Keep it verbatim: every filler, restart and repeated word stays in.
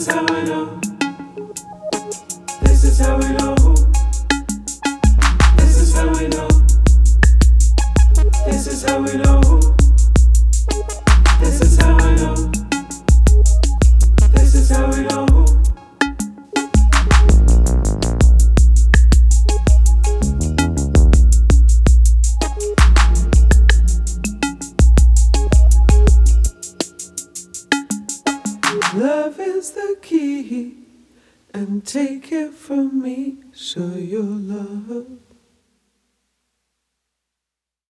is how I know. This is how we know. This is how we know. This is how we know. This is how I know. This is how we know. Love is the key, and take it from me, so your love